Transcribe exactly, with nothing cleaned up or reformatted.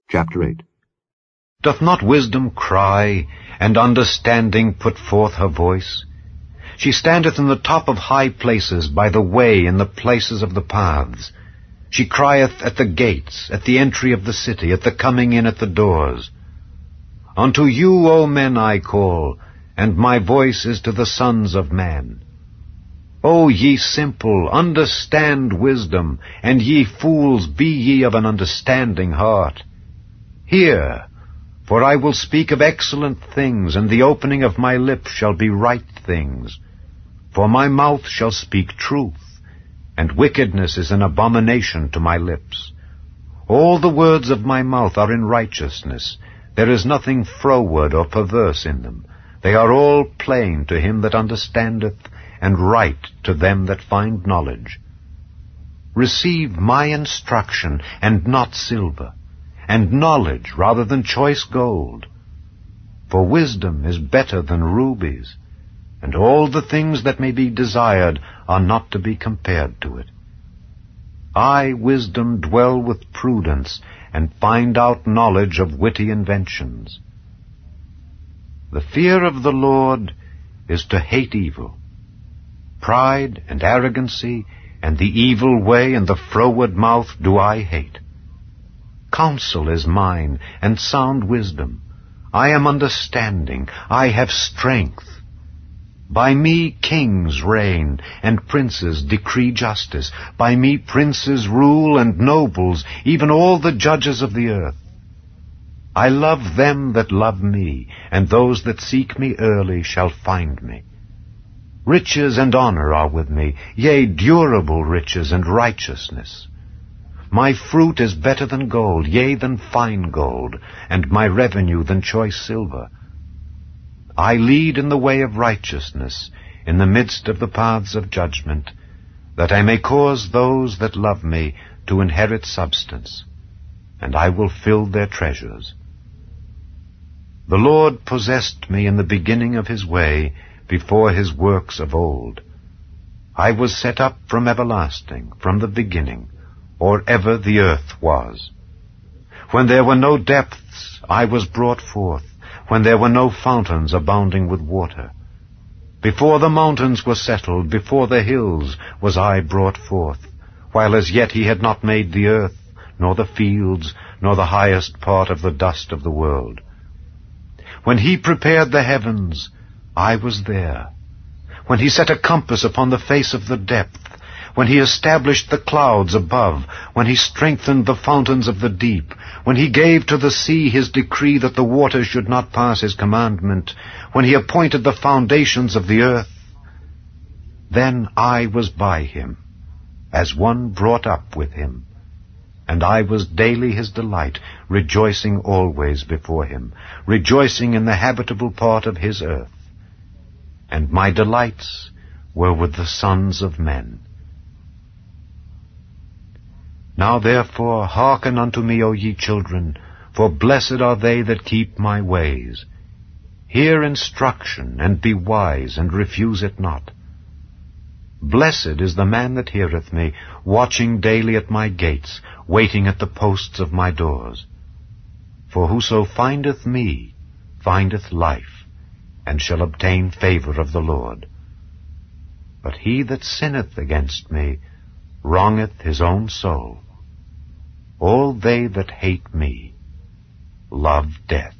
Chapter eight. Doth not wisdom cry, and understanding put forth her voice? She standeth in the top of high places, by the way in the places of the paths. She crieth at the gates, at the entry of the city, at the coming in at the doors. Unto you, O men, I call, and my voice is to the sons of man. O ye simple, understand wisdom, and ye fools, be ye of an understanding heart. Hear, for I will speak of excellent things, and the opening of my lips shall be right things. For my mouth shall speak truth, and wickedness is an abomination to my lips. All the words of my mouth are in righteousness. There is nothing froward or perverse in them. They are all plain to him that understandeth, and right to them that find knowledge. Receive my instruction, and not silver, and knowledge rather than choice gold. For wisdom is better than rubies, and all the things that may be desired are not to be compared to it. I, wisdom, dwell with prudence, and find out knowledge of witty inventions. The fear of the Lord is to hate evil. Pride and arrogancy, and the evil way, and the froward mouth do I hate. Counsel is mine, and sound wisdom. I am understanding, I have strength. By me kings reign, and princes decree justice. By me princes rule, and nobles, even all the judges of the earth. I love them that love me, and those that seek me early shall find me. Riches and honor are with me, yea, durable riches and righteousness. My fruit is better than gold, yea, than fine gold, and my revenue than choice silver. I lead in the way of righteousness, in the midst of the paths of judgment, that I may cause those that love me to inherit substance, and I will fill their treasures. The Lord possessed me in the beginning of his way, before his works of old. I was set up from everlasting, from the beginning, or ever the earth was. When there were no depths, I was brought forth, when there were no fountains abounding with water. Before the mountains were settled, before the hills was I brought forth, while as yet he had not made the earth, nor the fields, nor the highest part of the dust of the world. When he prepared the heavens, I was there. When he set a compass upon the face of the depth, when he established the clouds above, when he strengthened the fountains of the deep, when he gave to the sea his decree that the waters should not pass his commandment, when he appointed the foundations of the earth, then I was by him, as one brought up with him. And I was daily his delight, rejoicing always before him, rejoicing in the habitable part of his earth. And my delights were with the sons of men. Now therefore hearken unto me, O ye children, for blessed are they that keep my ways. Hear instruction, and be wise, and refuse it not. Blessed is the man that heareth me, watching daily at my gates, waiting at the posts of my doors. For whoso findeth me findeth life, and shall obtain favor of the Lord. But he that sinneth against me wrongeth his own soul. All they that hate me love death.